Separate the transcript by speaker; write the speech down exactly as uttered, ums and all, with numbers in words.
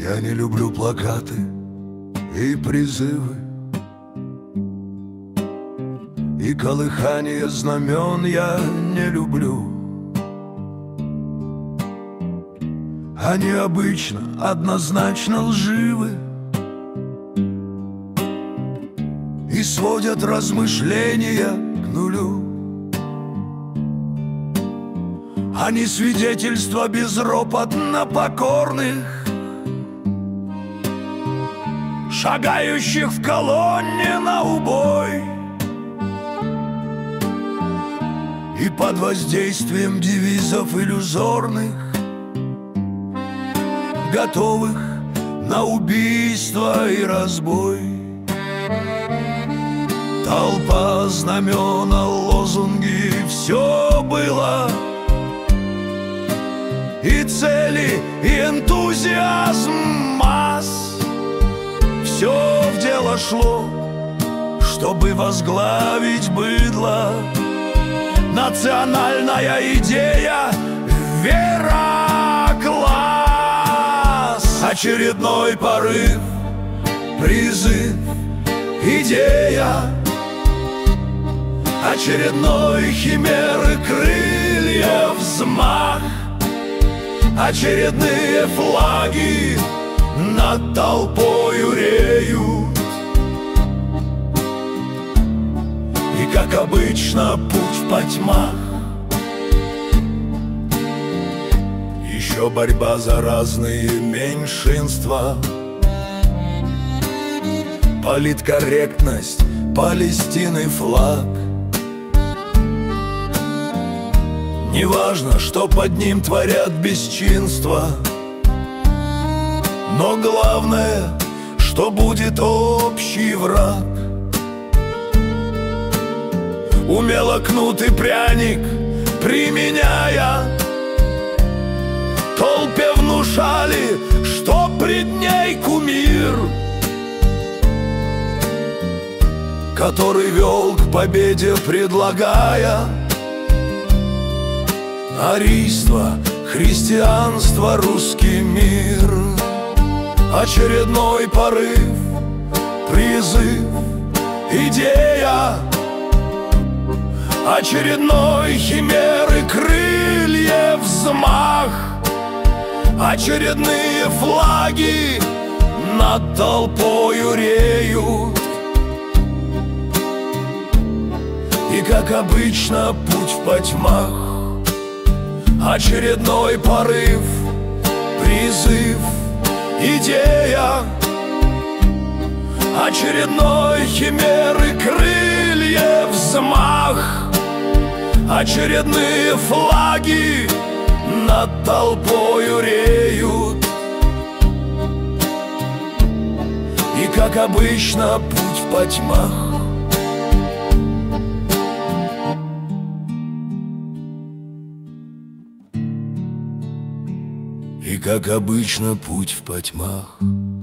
Speaker 1: Я не люблю плакаты и призывы, и колыхание знамен я не люблю. Они обычно однозначно лживы и сводят размышления к нулю. Они свидетельства безропотно покорных, шагающих в колонне на убой, и под воздействием девизов иллюзорных, готовых на убийство и разбой. Толпа, знамена, лозунги — все было, и цели, и энтузиазм масс. Все в дело шло, чтобы возглавить быдло. Национальная идея, вера, класс. Очередной порыв, призыв, идея. Очередной химеры крылья, взмах. Очередные флаги над толпою реют. И, как обычно, путь в потьмах. Еще борьба за разные меньшинства, политкорректность, Палестины флаг. Неважно, что под ним творят бесчинства, но главное, что будет общий враг. Умело кнут и пряник применяя, толпе внушали, что пред ней кумир, который вел к победе, предлагая арийство, христианство, русский мир. Очередной порыв, призыв, идея. Очередной химеры крылья, взмах. Очередные флаги над толпою реют. И, как обычно, путь в потьмах. Очередной порыв, призыв, идея. Очередной химеры крылья, взмах. Очередные флаги над толпою реют. И, как обычно, путь в потьмах. И, как обычно, путь в потьмах.